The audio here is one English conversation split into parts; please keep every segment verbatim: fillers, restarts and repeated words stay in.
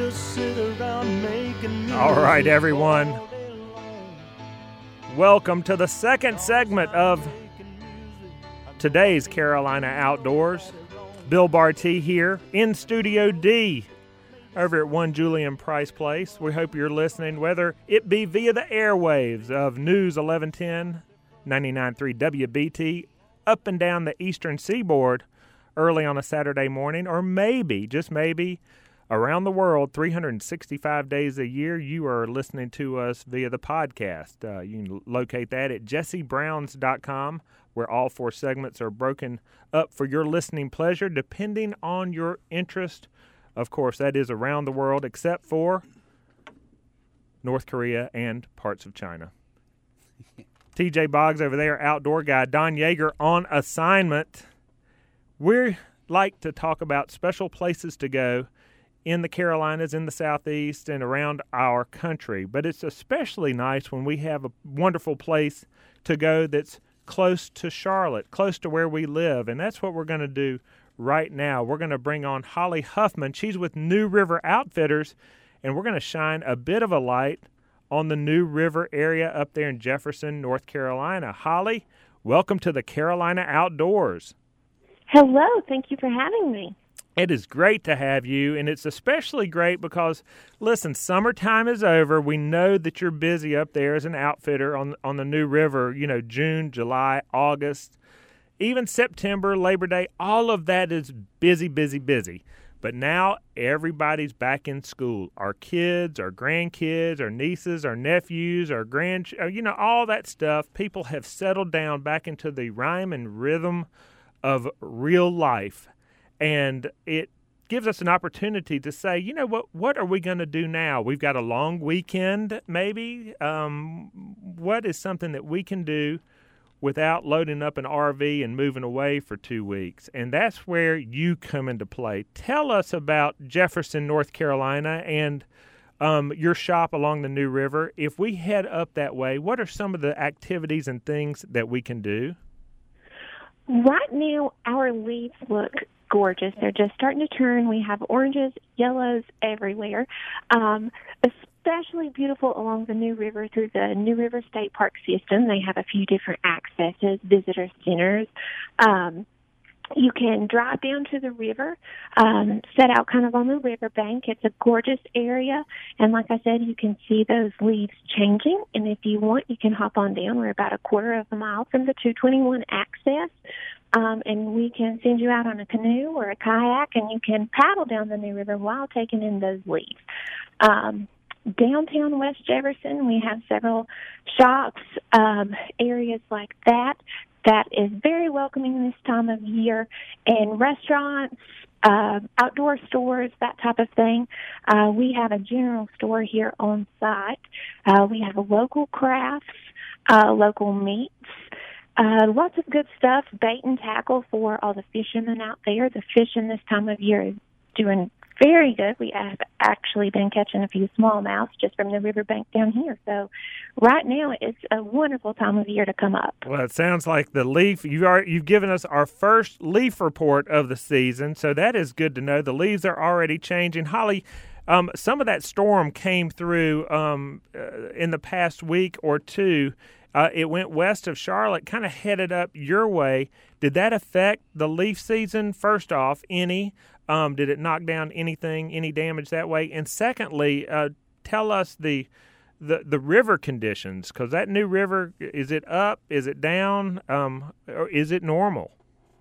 just sit around making music. All right, everyone. Welcome to the second segment of today's Carolina Outdoors. Bill Barty here in Studio D over at One Julian Price Place. We hope you're listening, whether it be via the airwaves of News eleven ten, ninety-nine point three W B T, up and down the eastern seaboard early on a Saturday morning, or maybe, just maybe, around the world, three hundred sixty-five days a year, you are listening to us via the podcast. Uh, you can locate that at jesse browns dot com, where all four segments are broken up for your listening pleasure, depending on your interest. Of course, that is around the world, except for North Korea and parts of China. T J Boggs over there, outdoor guy. Don Yeager on assignment. We like to talk about special places to go in the Carolinas, in the Southeast, and around our country. But it's especially nice when we have a wonderful place to go that's close to Charlotte, close to where we live. And that's what we're going to do right now. We're going to bring on Holly Huffman. She's with New River Outfitters, and we're going to shine a bit of a light on the New River area up there in Jefferson, North Carolina. Holly, welcome to the Carolina Outdoors. Hello. Thank you for having me. It is great to have you, and it's especially great because, listen, summertime is over. We know that you're busy up there as an outfitter on on the New River, you know, June, July, August, even September, Labor Day. All of that is busy, busy, busy. But now everybody's back in school. Our kids, our grandkids, our nieces, our nephews, our grand, you know, all that stuff. People have settled down back into the rhyme and rhythm of real life. And it gives us an opportunity to say, you know, what what are we going to do now? We've got a long weekend, maybe. Um, what is something that we can do without loading up an R V and moving away for two weeks? And that's where you come into play. Tell us about Jefferson, North Carolina, and um, your shop along the New River. If we head up that way, what are some of the activities and things that we can do? Right now, our leaves look gorgeous. They're just starting to turn. We have oranges, yellows everywhere, um, especially beautiful along the New River through the New River State Park system. They have a few different accesses, visitor centers. Um, you can drive down to the river, um, set out kind of on the riverbank. It's a gorgeous area, and like I said, you can see those leaves changing, and if you want, you can hop on down. We're about a quarter of a mile from the two twenty-one access. Um, and we can send you out on a canoe or a kayak, and you can paddle down the New River while taking in those leaves. Um, downtown West Jefferson, we have several shops, um, areas like that, that is very welcoming this time of year, and restaurants, uh, outdoor stores, that type of thing. Uh, we have a general store here on site. Uh, we have local crafts, uh, local meats. Uh, lots of good stuff, bait and tackle for all the fishermen out there. The fishing this time of year is doing very good. We have actually been catching a few smallmouth just from the riverbank down here. So right now it's a wonderful time of year to come up. Well, it sounds like the leaf, you are, you've given us our first leaf report of the season, so that is good to know. The leaves are already changing. Holly, um, some of that storm came through um, uh, in the past week or two. Uh, it went west of Charlotte, kind of headed up your way. Did that affect the leaf season, first off, any? Um, did it knock down anything, any damage that way? And secondly, uh, tell us the the, the river conditions, because that New River, is it up, is it down, um, or is it normal?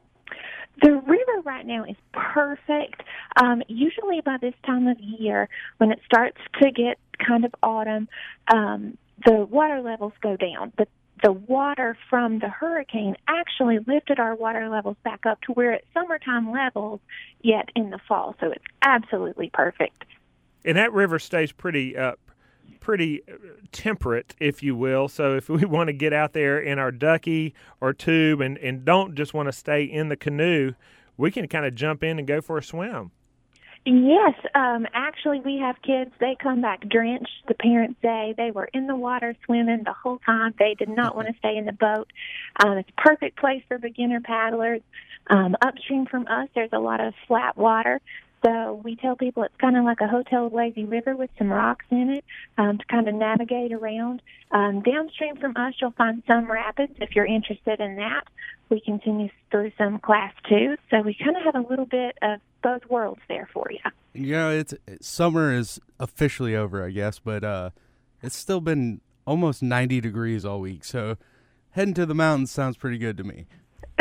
The river right now is perfect. Um, usually by this time of year, when it starts to get kind of autumn, um, the water levels go down, but the water from the hurricane actually lifted our water levels back up to where it's summertime levels, yet in the fall. So it's absolutely perfect. And that river stays pretty uh, pretty temperate, if you will. So if we want to get out there in our ducky or tube and, and don't just want to stay in the canoe, we can kind of jump in and go for a swim. Yes, um, actually we have kids, they come back drenched. The parents say they were in the water swimming the whole time. They did not want to stay in the boat. Um, it's a perfect place for beginner paddlers. Um, upstream from us, there's a lot of flat water. So we tell people it's kind of like a hotel lazy river with some rocks in it um, to kind of navigate around. Um, downstream from us, you'll find some rapids if you're interested in that. We continue through some class two, so we kind of have a little bit of both worlds there for you. You know, it's summer is officially over, I guess, but uh, it's still been almost ninety degrees all week, so heading to the mountains sounds pretty good to me.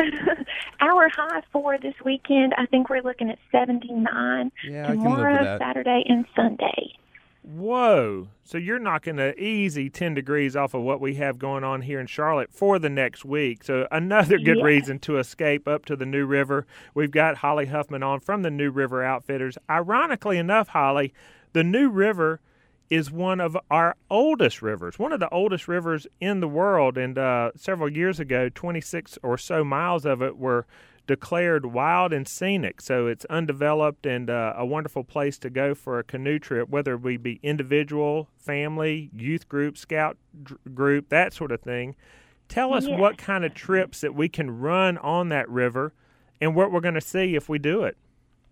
Our high for this weekend, I think we're looking at seventy-nine. Yeah, I can live tomorrow, with that. Saturday, and Sunday. Whoa. So you're knocking an easy ten degrees off of what we have going on here in Charlotte for the next week. So another good Yes. reason to escape up to the New River. We've got Holly Huffman on from the New River Outfitters. Ironically enough, Holly, the New River is one of our oldest rivers, one of the oldest rivers in the world. And uh, several years ago, twenty-six or so miles of it were declared wild and scenic. So it's undeveloped and uh, a wonderful place to go for a canoe trip, whether we be individual, family, youth group, scout dr- group, that sort of thing. Tell us Yes. what kind of trips that we can run on that river and what we're going to see if we do it.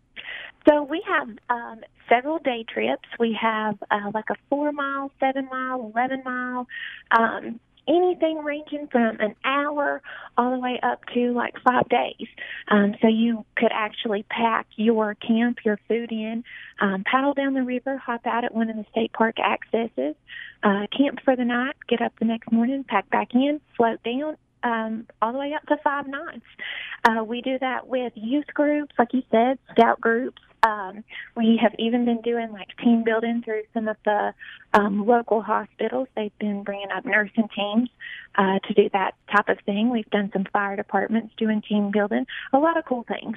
So we have um, several day trips. We have uh, like a four mile, seven mile, eleven mile, um, anything ranging from an hour all the way up to like five days. Um, so you could actually pack your camp, your food in, um, paddle down the river, hop out at one of the state park accesses, uh, camp for the night, get up the next morning, pack back in, float down, um, all the way up to five nights. Uh, we do that with youth groups, like you said, scout groups. Um, we have even been doing like team building through some of the um, local hospitals. They've been bringing up nursing teams uh, to do that type of thing. We've done some fire departments doing team building. A lot of cool things.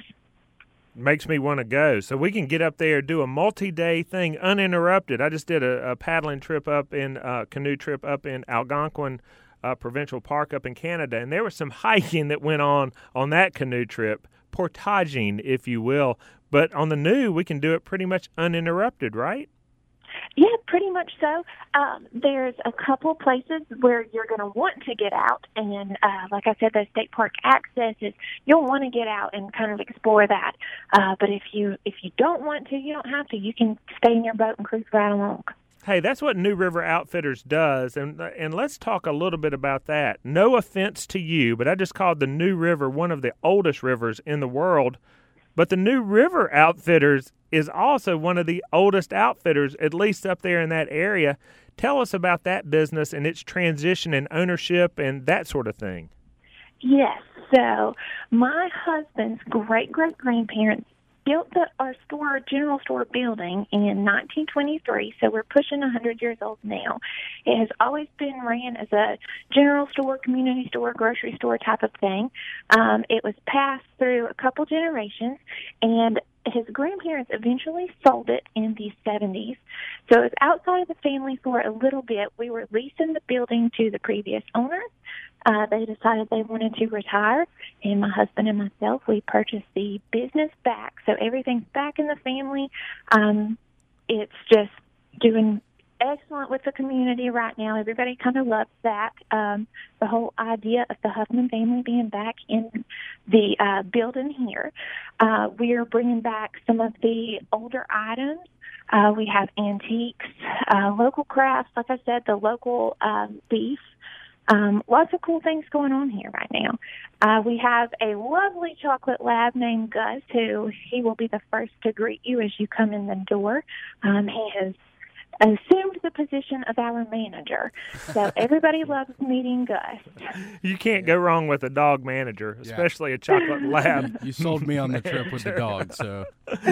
Makes me want to go. So we can get up there, do a multi-day thing uninterrupted. I just did a, a paddling trip up in, uh, canoe trip up in Algonquin uh, Provincial Park up in Canada, and there was some hiking that went on on that canoe trip, portaging, if you will. But on the New, we can do it pretty much uninterrupted, right? Yeah, pretty much so. Um, there's a couple places where you're going to want to get out, and uh, like I said, those state park accesses, you'll want to get out and kind of explore that. Uh, but if you if you don't want to, you don't have to. You can stay in your boat and cruise right along. Hey, that's what New River Outfitters does, and and let's talk a little bit about that. No offense to you, but I just called the New River one of the oldest rivers in the world. But the New River Outfitters is also one of the oldest outfitters, at least up there in that area. Tell us about that business and its transition and ownership and that sort of thing. Yes. So my husband's great-great-grandparents built the, our store, general store building in nineteen twenty-three, so we're pushing one hundred years old now. It has always been ran as a general store, community store, grocery store type of thing. Um, it was passed through a couple generations, and his grandparents eventually sold it in the seventies. So it was outside of the family for a little bit. We were leasing the building to the previous owners. Uh, they decided they wanted to retire, and my husband and myself, we purchased the business back. So everything's back in the family. Um, it's just doing excellent with the community right now. Everybody kind of loves that. Um, the whole idea of the Huffman family being back in the uh, building here. Uh, we are bringing back some of the older items. Uh, we have antiques, uh, local crafts, like I said, the local um, beef. Um, lots of cool things going on here right now. Uh, we have a lovely chocolate lab named Gus, who he will be the first to greet you as you come in the door. Um, he has assumed the position of our manager. So everybody loves meeting Gus. You can't go wrong with a dog manager, especially yeah. a chocolate lab. You sold me on the trip with the dog, so.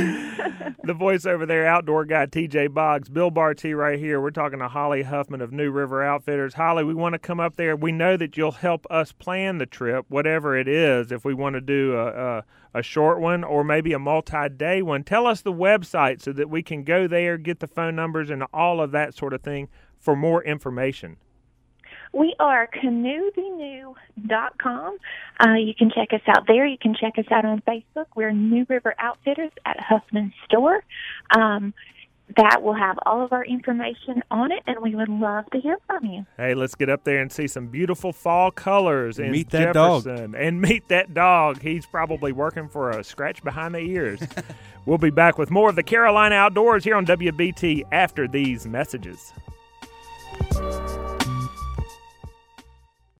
The voice over there, outdoor guy T J Boggs, Bill Barty right here. We're talking to Holly Huffman of New River Outfitters. Holly, we want to come up there. We know that you'll help us plan the trip, whatever it is, if we want to do a, a, a short one or maybe a multi-day one. Tell us the website so that we can go there, get the phone numbers and all of that sort of thing for more information. We are canoe the new dot com. Uh, you can check us out there. You can check us out on Facebook. We're New River Outfitters at Huffman Store. Um, that will have all of our information on it, and we would love to hear from you. Hey, let's get up there and see some beautiful fall colors in Meet that dog. Jefferson. And meet that dog. He's probably working for a scratch behind the ears. We'll be back with more of the Carolina Outdoors here on W B T after these messages.